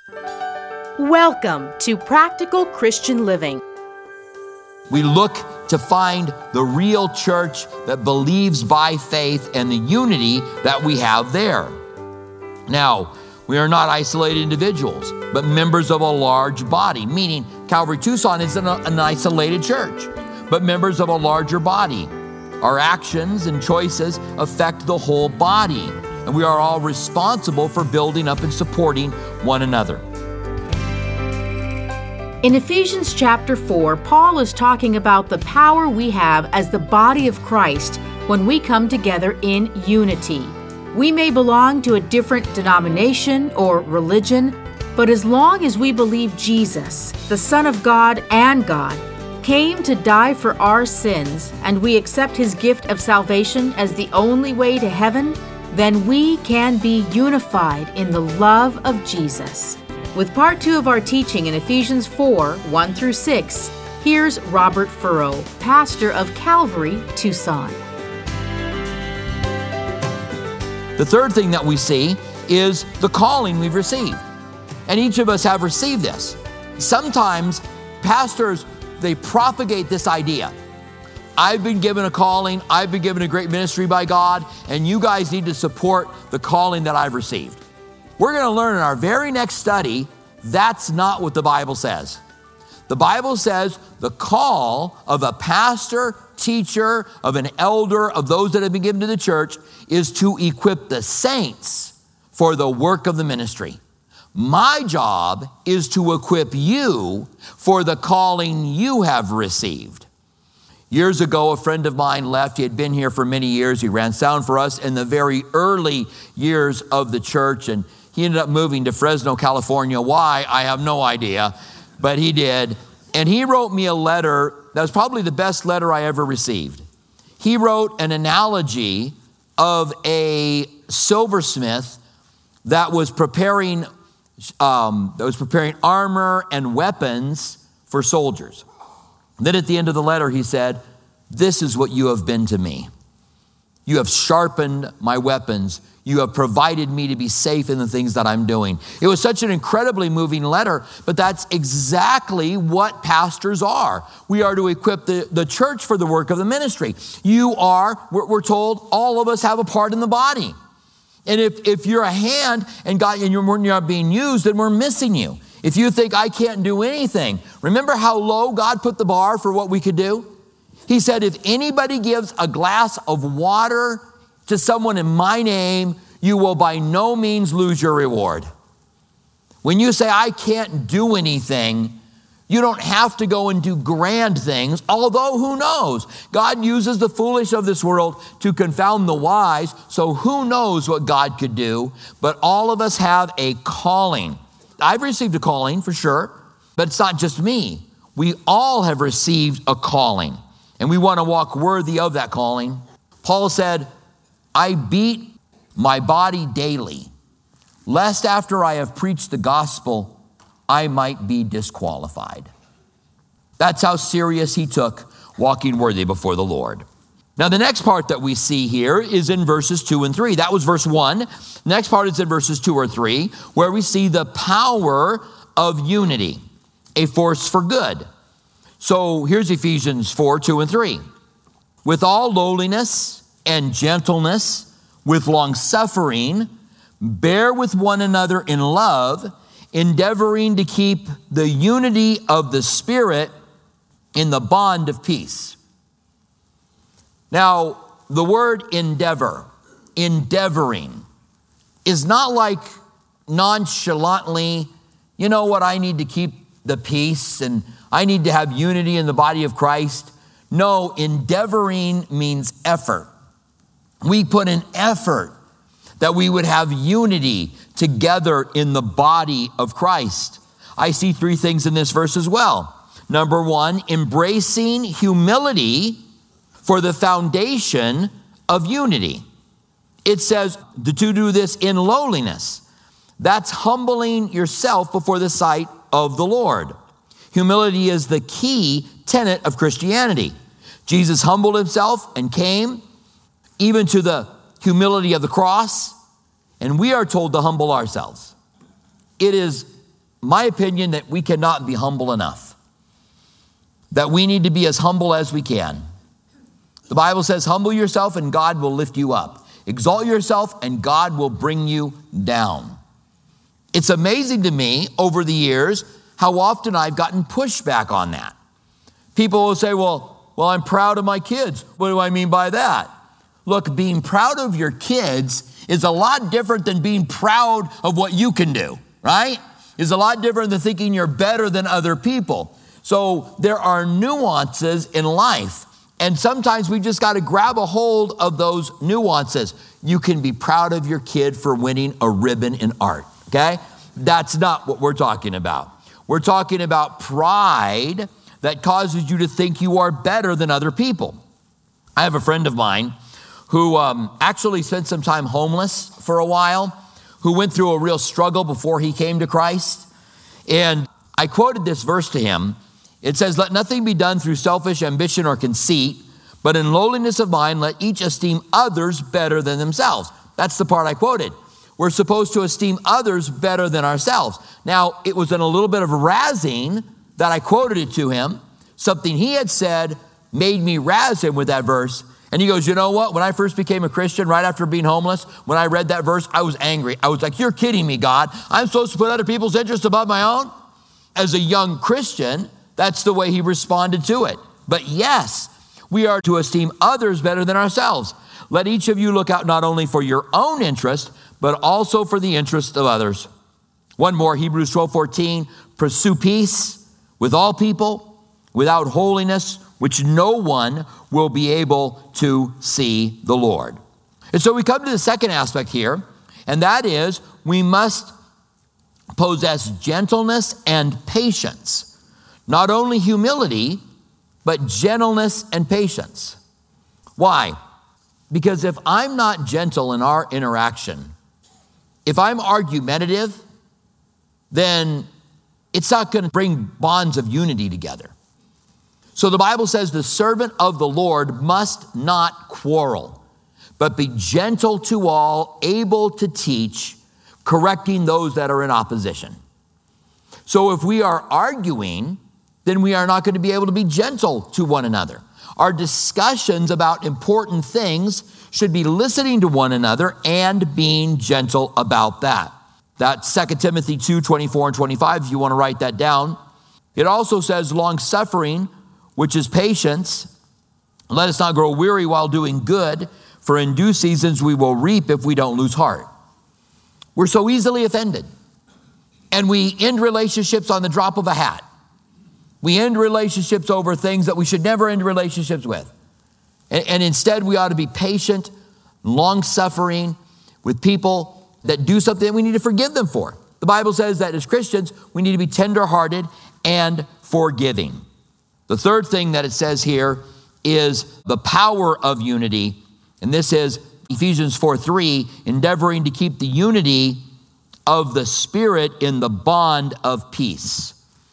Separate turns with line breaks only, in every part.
Welcome to Practical Christian Living.
We look to find the real church that believes by faith and the unity that we have there. Now, we are not isolated individuals, but members of a large body, meaning Calvary Tucson isn't an isolated church, but members of a larger body. Our actions and choices affect the whole body, and we are all responsible for building up and supporting one another.
In Ephesians chapter 4, Paul is talking about the power we have as the body of Christ when we come together in unity. We may belong to a different denomination or religion, but as long as we believe Jesus, the Son of God and God, came to die for our sins, and we accept His gift of salvation as the only way to heaven, then we can be unified in the love of Jesus. With part 2 of our teaching in Ephesians 4, 1 through 6, here's Robert Furrow, pastor of Calvary Tucson.
The third thing that we see is the calling we've received. And each of us have received this. Sometimes pastors, they propagate this idea. I've been given a calling, I've been given a great ministry by God, and you guys need to support the calling that I've received. We're going to learn in our very next study, that's not what the Bible says. The Bible says the call of a pastor, teacher, of an elder, of those that have been given to the church is to equip the saints for the work of the ministry. My job is to equip you for the calling you have received. Years ago, a friend of mine left. He had been here for many years. He ran sound for us in the very early years of the church, and he ended up moving to Fresno, California. Why? I have no idea, but he did. And he wrote me a letter that was probably the best letter I ever received. He wrote an analogy of a silversmith that was preparing armor and weapons for soldiers. Then at the end of the letter, he said, "This is what you have been to me. You have sharpened my weapons. You have provided me to be safe in the things that I'm doing." It was such an incredibly moving letter, but that's exactly what pastors are. We are to equip the church for the work of the ministry. We're told all of us have a part in the body. And if you're a hand and you're not being used, then we're missing you. If you think I can't do anything, remember how low God put the bar for what we could do? He said, if anybody gives a glass of water to someone in my name, you will by no means lose your reward. When you say, I can't do anything, you don't have to go and do grand things, although who knows? God uses the foolish of this world to confound the wise, so who knows what God could do? But all of us have a calling. I've received a calling for sure, but it's not just me. We all have received a calling, and we want to walk worthy of that calling. Paul said, I beat my body daily, lest after I have preached the gospel, I might be disqualified. That's how serious he took walking worthy before the Lord. Now, the next part that we see here is in verses 2 and 3. That was verse 1. Next part is in verses 2 or 3, where we see the power of unity, a force for good. So here's Ephesians 4, 2 and 3. With all lowliness and gentleness, with long-suffering, bear with one another in love, endeavoring to keep the unity of the Spirit in the bond of peace. Now, the word endeavoring, is not like nonchalantly, you know what, I need to keep the peace and I need to have unity in the body of Christ. No, endeavoring means effort. We put an effort that we would have unity together in the body of Christ. I see 3 things in this verse as well. Number 1, embracing humility for the foundation of unity. It says to do this in lowliness. That's humbling yourself before the sight of the Lord. Humility is the key tenet of Christianity. Jesus humbled himself and came even to the humility of the cross, and we are told to humble ourselves. It is my opinion that we cannot be humble enough, that we need to be as humble as we can. The Bible says, humble yourself and God will lift you up. Exalt yourself and God will bring you down. It's amazing to me over the years how often I've gotten pushback on that. People will say, well, I'm proud of my kids. What do I mean by that? Look, being proud of your kids is a lot different than being proud of what you can do, right? It's a lot different than thinking you're better than other people. So there are nuances in life. And sometimes we just got to grab a hold of those nuances. You can be proud of your kid for winning a ribbon in art, okay? That's not what we're talking about. We're talking about pride that causes you to think you are better than other people. I have a friend of mine who actually spent some time homeless for a while, who went through a real struggle before he came to Christ. And I quoted this verse to him. It says, let nothing be done through selfish ambition or conceit, but in lowliness of mind, let each esteem others better than themselves. That's the part I quoted. We're supposed to esteem others better than ourselves. Now, it was in a little bit of razzing that I quoted it to him. Something he had said made me razz him with that verse. And he goes, you know what? When I first became a Christian, right after being homeless, when I read that verse, I was angry. I was like, you're kidding me, God. I'm supposed to put other people's interests above my own? As a young Christian, that's the way he responded to it. But yes, we are to esteem others better than ourselves. Let each of you look out not only for your own interest, but also for the interest of others. One more, Hebrews 12:14, pursue peace with all people, without holiness, which no one will be able to see the Lord. And so we come to the second aspect here, and that is we must possess gentleness and patience. Not only humility, but gentleness and patience. Why? Because if I'm not gentle in our interaction, if I'm argumentative, then it's not going to bring bonds of unity together. So the Bible says the servant of the Lord must not quarrel, but be gentle to all, able to teach, correcting those that are in opposition. So if we are arguing, then we are not going to be able to be gentle to one another. Our discussions about important things should be listening to one another and being gentle about that. That's 2 Timothy 2:24 and 25, if you want to write that down. It also says long-suffering, which is patience. Let us not grow weary while doing good, for in due seasons we will reap if we don't lose heart. We're so easily offended. And we end relationships on the drop of a hat. We end relationships over things that we should never end relationships with. And instead, we ought to be patient, long-suffering with people that do something that we need to forgive them for. The Bible says that as Christians, we need to be tender-hearted and forgiving. The third thing that it says here is the power of unity. And this is Ephesians 4:3, endeavoring to keep the unity of the Spirit in the bond of peace.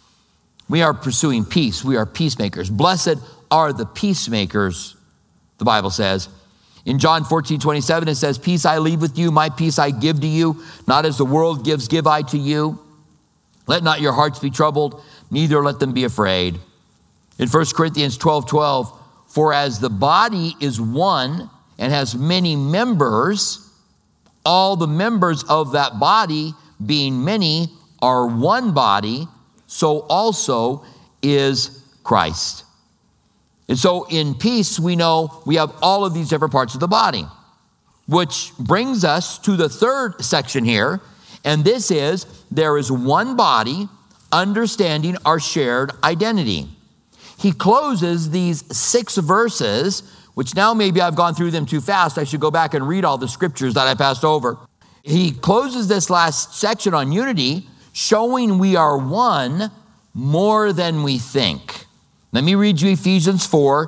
We are pursuing peace. We are peacemakers. Blessed are the peacemakers, the Bible says. In John 14:27, it says, peace I leave with you, my peace I give to you. Not as the world gives, give I to you. Let not your hearts be troubled, neither let them be afraid. In 1 Corinthians 12:12, for as the body is one and has many members, all the members of that body, being many, are one body, so also is Christ. And so in peace, we know we have all of these different parts of the body, which brings us to the third section here. And this is, there is one body, understanding our shared identity. He closes these 6 verses, which now maybe I've gone through them too fast. I should go back and read all the scriptures that I passed over. He closes this last section on unity, showing we are one more than we think. Let me read you Ephesians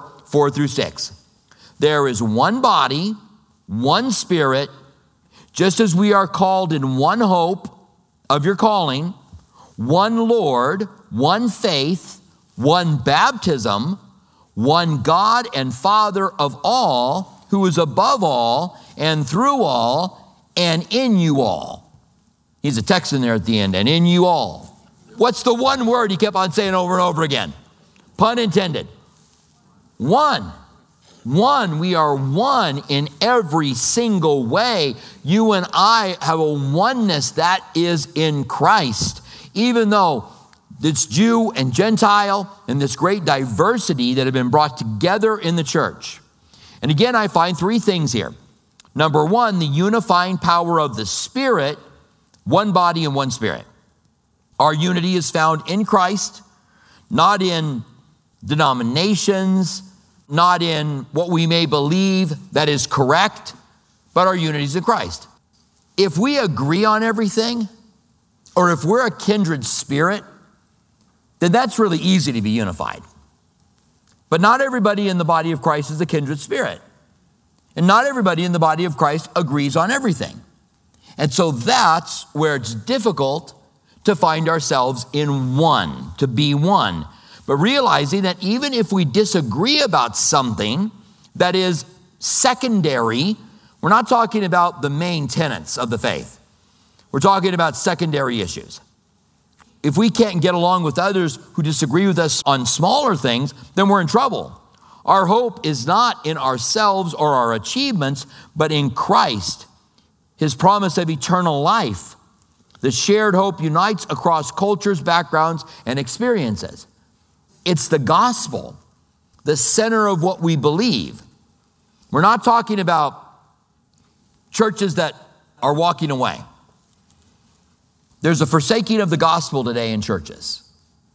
4:4-6. There is one body, one Spirit, just as we are called in one hope of your calling, one Lord, one faith, one baptism, one God and Father of all, who is above all and through all and in you all. He's a text in there at the end, and in you all. What's the one word he kept on saying over and over again? Pun intended. One. One. We are one in every single way. You and I have a oneness that is in Christ. Even though it's Jew and Gentile and this great diversity that have been brought together in the church. And again, I find three things here. Number one, the unifying power of the Spirit, one body and one Spirit. Our unity is found in Christ, not in denominations, not in what we may believe that is correct, but our unity is in Christ. If we agree on everything, or if we're a kindred spirit, then that's really easy to be unified. But not everybody in the body of Christ is a kindred spirit. And not everybody in the body of Christ agrees on everything. And so that's where it's difficult to find ourselves in one, to be one. But realizing that even if we disagree about something that is secondary, we're not talking about the main tenets of the faith. We're talking about secondary issues. If we can't get along with others who disagree with us on smaller things, then we're in trouble. Our hope is not in ourselves or our achievements, but in Christ, his promise of eternal life. The shared hope unites across cultures, backgrounds, and experiences. It's the gospel, the center of what we believe. We're not talking about churches that are walking away. There's a forsaking of the gospel today in churches,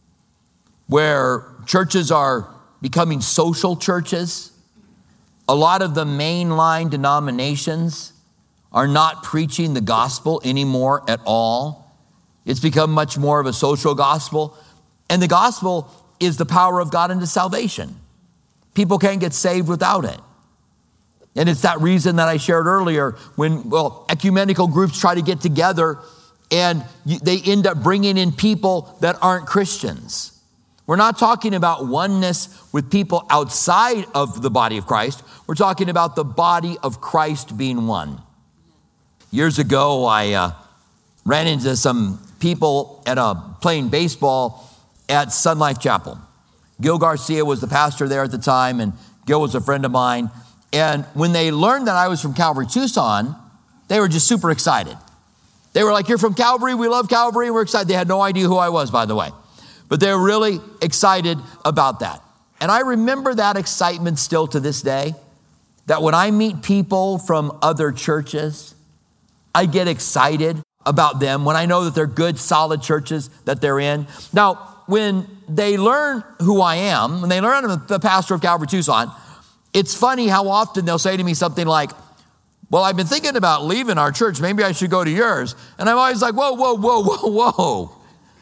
where churches are becoming social churches. A lot of the mainline denominations are not preaching the gospel anymore at all. It's become much more of a social gospel. And the gospel is the power of God unto salvation. People can't get saved without it. And it's that reason that I shared earlier when, ecumenical groups try to get together and they end up bringing in people that aren't Christians. We're not talking about oneness with people outside of the body of Christ. We're talking about the body of Christ being one. Years ago, I ran into some people playing baseball at Sun Life Chapel. Gil Garcia was the pastor there at the time, and Gil was a friend of mine. And when they learned that I was from Calvary Tucson, they were just super excited. They were like, "You're from Calvary, we love Calvary, we're excited." They had no idea who I was, by the way. But they were really excited about that. And I remember that excitement still to this day, that when I meet people from other churches, I get excited about them when I know that they're good, solid churches that they're in. Now, when they learn who I am, when they learn I'm the pastor of Calvary Tucson, it's funny how often they'll say to me something like, "Well, I've been thinking about leaving our church. Maybe I should go to yours." And I'm always like, whoa.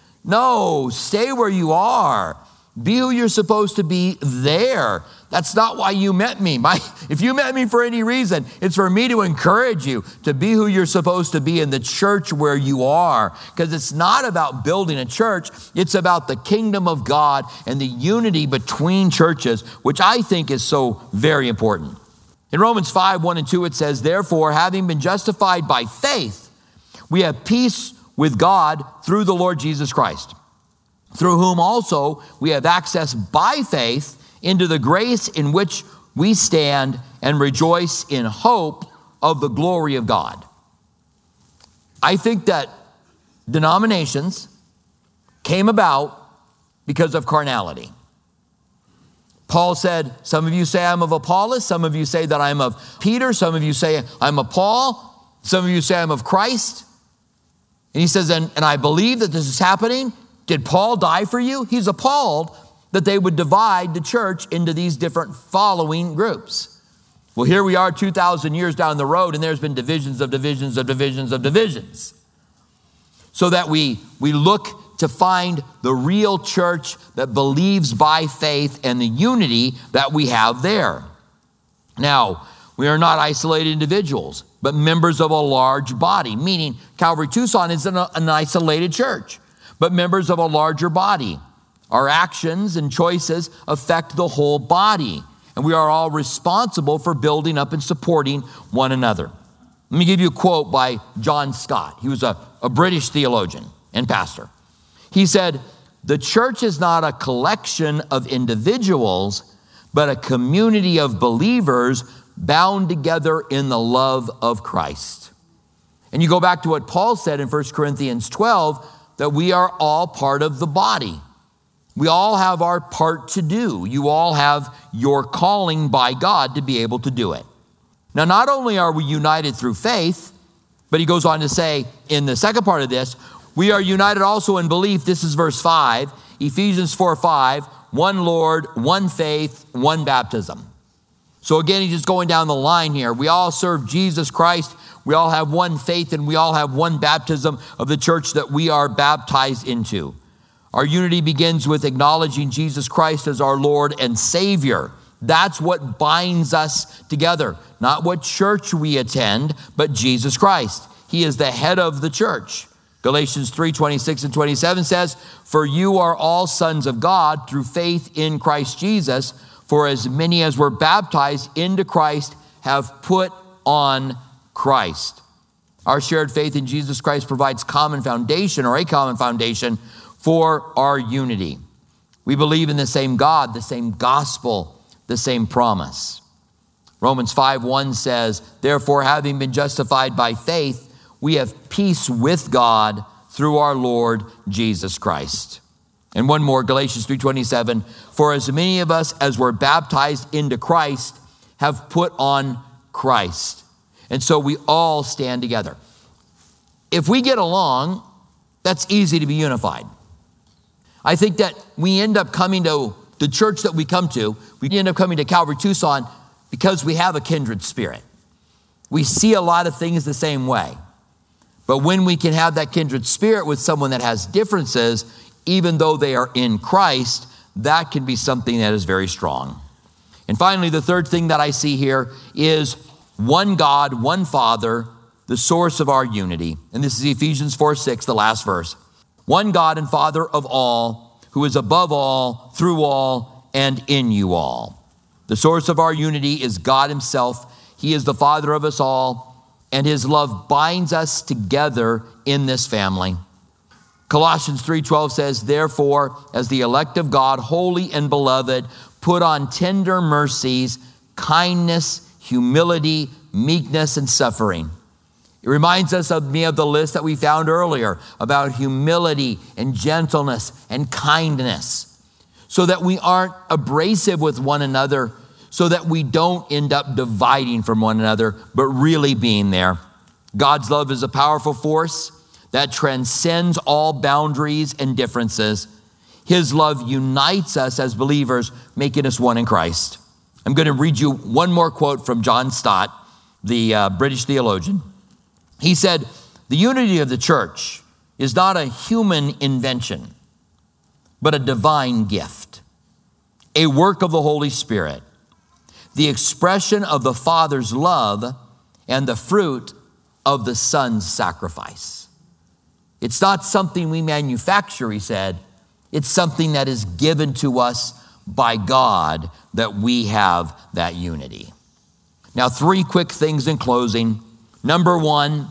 No, stay where you are. Be who you're supposed to be there. That's not why you met me. If you met me for any reason, it's for me to encourage you to be who you're supposed to be in the church where you are. Because it's not about building a church. It's about the kingdom of God and the unity between churches, which I think is so very important. In Romans 5:1-2, it says, "Therefore, having been justified by faith, we have peace with God through the Lord Jesus Christ, through whom also we have access by faith into the grace in which we stand and rejoice in hope of the glory of God." I think that denominations came about because of carnality. Paul said, "Some of you say I'm of Apollos, some of you say that I'm of Peter, some of you say I'm of Paul, some of you say I'm of Christ." And he says, and I believe that this is happening. Did Paul die for you? He's appalled that they would divide the church into these different following groups. Well, here we are 2,000 years down the road, and there's been divisions of divisions of divisions of divisions. So that we look to find the real church that believes by faith and the unity that we have there. Now, we are not isolated individuals, but members of a large body, meaning Calvary Tucson isn't an isolated church, but members of a larger body. Our actions and choices affect the whole body, and we are all responsible for building up and supporting one another. Let me give you a quote by John Stott. He was a British theologian and pastor. He said, the church is not a collection of individuals, but a community of believers bound together in the love of Christ. And you go back to what Paul said in 1 Corinthians 12, that we are all part of the body. We all have our part to do. You all have your calling by God to be able to do it. Now, not only are we united through faith, but he goes on to say in the second part of this, we are united also in belief. This is verse 5, Ephesians 4:5, one Lord, one faith, one baptism. So again, he's just going down the line here. We all serve Jesus Christ. We all have one faith, and we all have one baptism of the church that we are baptized into. Our unity begins with acknowledging Jesus Christ as our Lord and Savior. That's what binds us together. Not what church we attend, but Jesus Christ. He is the head of the church. Galatians 3:26 and 27 says, for you are all sons of God through faith in Christ Jesus. For as many as were baptized into Christ have put on Christ. Our shared faith in Jesus Christ provides a common foundation for our unity. We believe in the same God, the same gospel, the same promise. Romans 5:1 says, therefore, having been justified by faith, we have peace with God through our Lord Jesus Christ. And one more, Galatians 3:27, for as many of us as were baptized into Christ have put on Christ. And so we all stand together. If we get along, that's easy to be unified. I think that we end up coming to the church that we come to, we end up coming to Calvary Tucson because we have a kindred spirit. We see a lot of things the same way. But when we can have that kindred spirit with someone that has differences, even though they are in Christ, that can be something that is very strong. And finally, the third thing that I see here is one God, one Father, the source of our unity. And this is Ephesians 4:6, the last verse. One God and Father of all, who is above all, through all, and in you all. The source of our unity is God himself. He is the Father of us all, and his love binds us together in this family. Colossians 3:12 says, therefore, as the elect of God, holy and beloved, put on tender mercies, kindness, humility, meekness, and suffering. It reminds us of the list that we found earlier about humility and gentleness and kindness, so that we aren't abrasive with one another, so that we don't end up dividing from one another, but really being there. God's love is a powerful force that transcends all boundaries and differences. His love unites us as believers, making us one in Christ. I'm going to read you one more quote from John Stott, the British theologian. He said, the unity of the church is not a human invention, but a divine gift, a work of the Holy Spirit, the expression of the Father's love and the fruit of the Son's sacrifice. It's not something we manufacture, he said. It's something that is given to us by God, that we have that unity. Now, 3 quick things in closing. Number 1,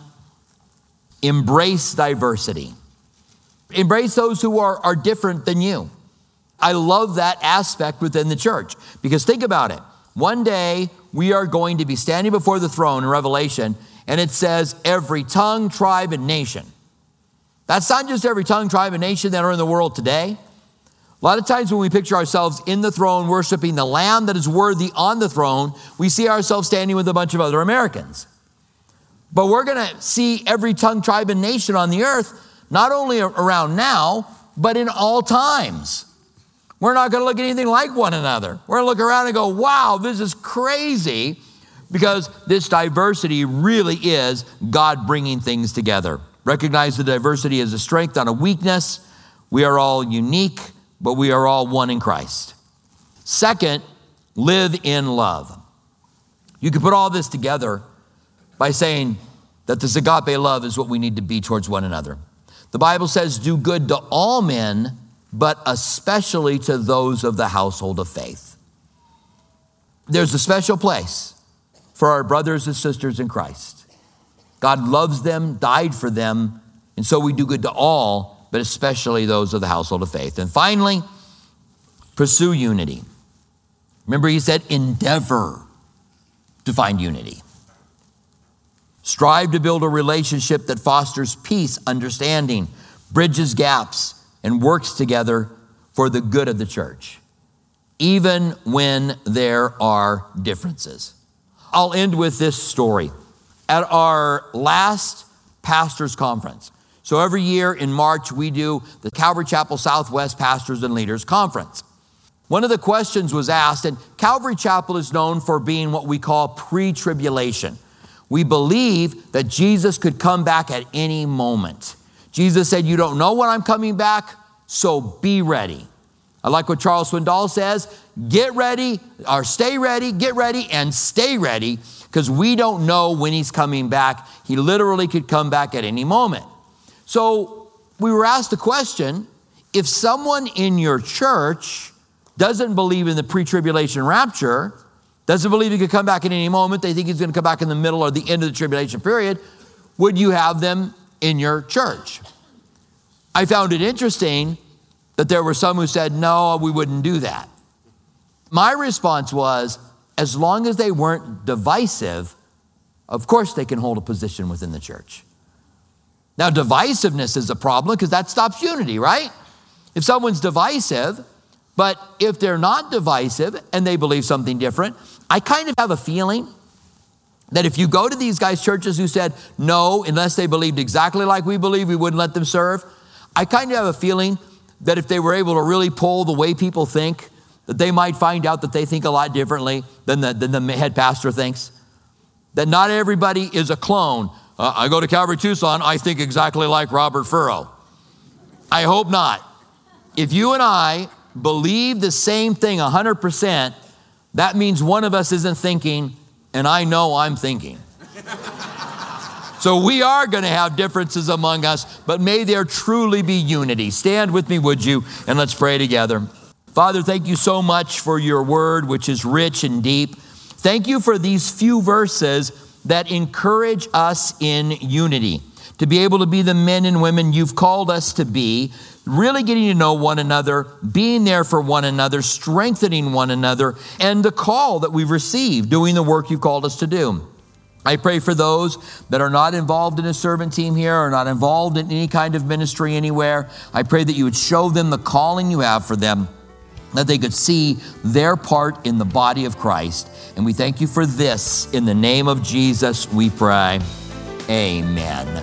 embrace diversity. Embrace those who are different than you. I love that aspect within the church, because think about it. One day we are going to be standing before the throne in Revelation, and it says every tongue, tribe, and nation. That's not just every tongue, tribe, and nation that are in the world today. A lot of times when we picture ourselves in the throne worshiping the Lamb that is worthy on the throne, we see ourselves standing with a bunch of other Americans. But we're going to see every tongue, tribe, and nation on the earth, not only around now, but in all times. We're not going to look anything like one another. We're going to look around and go, wow, this is crazy, because this diversity really is God bringing things together. Recognize the diversity as a strength, not a weakness. We are all unique, but we are all one in Christ. Second, live in love. You can put all this together by saying that this agape love is what we need to be towards one another. The Bible says, do good to all men, but especially to those of the household of faith. There's a special place for our brothers and sisters in Christ. God loves them, died for them, and so we do good to all, but especially those of the household of faith. And finally, pursue unity. Remember, he said, endeavor to find unity. Strive to build a relationship that fosters peace, understanding, bridges gaps, and works together for the good of the church, even when there are differences. I'll end with this story. At our last pastors' conference, so every year in March, we do the Calvary Chapel Southwest Pastors and Leaders Conference. One of the questions was asked, and Calvary Chapel is known for being what we call pre-tribulation. We believe that Jesus could come back at any moment. Jesus said, you don't know when I'm coming back, so be ready. I like what Charles Swindoll says, get ready, or stay ready, get ready, and stay ready, because we don't know when he's coming back. He literally could come back at any moment. So we were asked the question, if someone in your church doesn't believe in the pre-tribulation rapture, doesn't believe he could come back at any moment, they think he's going to come back in the middle or the end of the tribulation period, would you have them in your church? I found it interesting that there were some who said, no, we wouldn't do that. My response was, as long as they weren't divisive, of course they can hold a position within the church. Now, divisiveness is a problem because that stops unity, right? If someone's divisive, but if they're not divisive and they believe something different, I kind of have a feeling that if you go to these guys' churches who said, no, unless they believed exactly like we believe, we wouldn't let them serve, I kind of have a feeling that if they were able to really poll the way people think, that they might find out that they think a lot differently than the head pastor thinks. That not everybody is a clone. I go to Calvary Tucson, I think exactly like Robert Furrow. I hope not. If you and I believe the same thing 100%, that means one of us isn't thinking, and I know I'm thinking. So we are going to have differences among us, but may there truly be unity. Stand with me, would you? And let's pray together. Father, thank you so much for your word, which is rich and deep. Thank you for these few verses that encourage us in unity, to be able to be the men and women you've called us to be, really getting to know one another, being there for one another, strengthening one another, and the call that we've received, doing the work you've called us to do. I pray for those that are not involved in a servant team here or not involved in any kind of ministry anywhere. I pray that you would show them the calling you have for them, that they could see their part in the body of Christ. And we thank you for this. In the name of Jesus, we pray. Amen.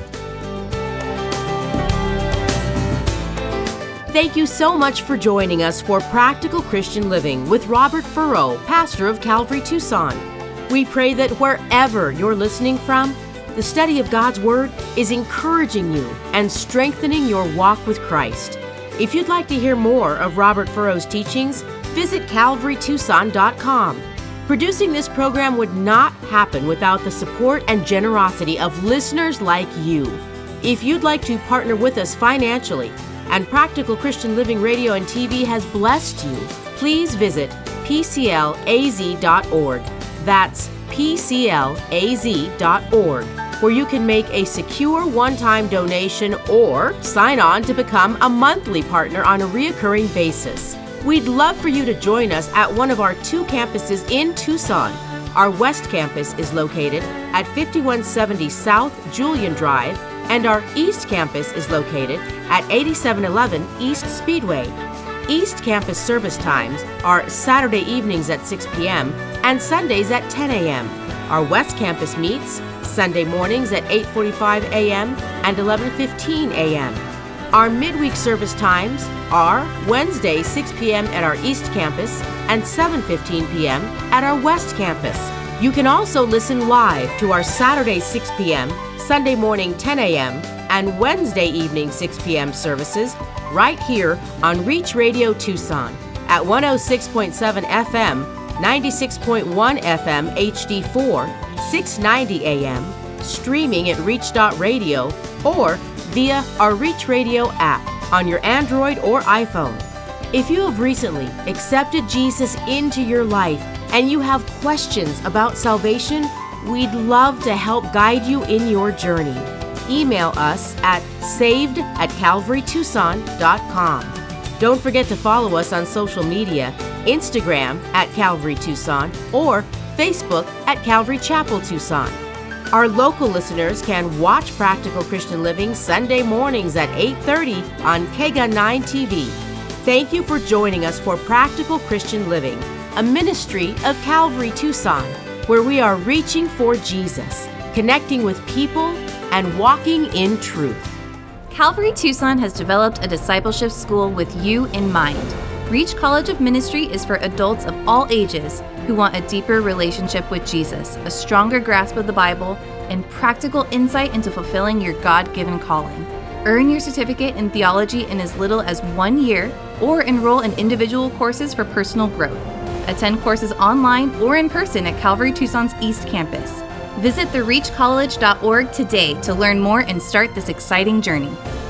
Thank you so much for joining us for Practical Christian Living with Robert Furrow, pastor of Calvary Tucson. We pray that wherever you're listening from, the study of God's Word is encouraging you and strengthening your walk with Christ. If you'd like to hear more of Robert Furrow's teachings, visit calvarytucson.com. Producing this program would not happen without the support and generosity of listeners like you. If you'd like to partner with us financially, and Practical Christian Living Radio and TV has blessed you, please visit pclaz.org. That's pclaz.org, where you can make a secure one-time donation or sign on to become a monthly partner on a reoccurring basis. We'd love for you to join us at one of our 2 campuses in Tucson. Our West Campus is located at 5170 South Julian Drive, and our East Campus is located at 8711 East Speedway. East Campus service times are Saturday evenings at 6 p.m. and Sundays at 10 a.m. Our West Campus meets Sunday mornings at 8:45 a.m. and 11:15 a.m. Our midweek service times are Wednesday 6 p.m. at our East Campus and 7:15 p.m. at our West Campus. You can also listen live to our Saturday 6 p.m., Sunday morning 10 a.m., and Wednesday evening 6 p.m. services right here on Reach Radio Tucson at 106.7 FM, 96.1 FM HD4, 690 AM, streaming at reach.radio, or via our Reach Radio app on your Android or iPhone. If you have recently accepted Jesus into your life and you have questions about salvation, we'd love to help guide you in your journey. email us at saved@calvarytucson.com. Don't forget to follow us on social media, Instagram at Calvary Tucson or Facebook at Calvary Chapel Tucson. Our local listeners can watch Practical Christian Living Sunday mornings at 8:30 on KGUN 9 TV. Thank you for joining us for Practical Christian Living, a ministry of Calvary Tucson, where we are reaching for Jesus, connecting with people, and walking in truth.
Calvary Tucson has developed a discipleship school with you in mind. Reach College of Ministry is for adults of all ages who want a deeper relationship with Jesus, a stronger grasp of the Bible, and practical insight into fulfilling your God-given calling. Earn your certificate in theology in as little as 1 year, or enroll in individual courses for personal growth. Attend courses online or in person at Calvary Tucson's East Campus. Visit thereachcollege.org today to learn more and start this exciting journey.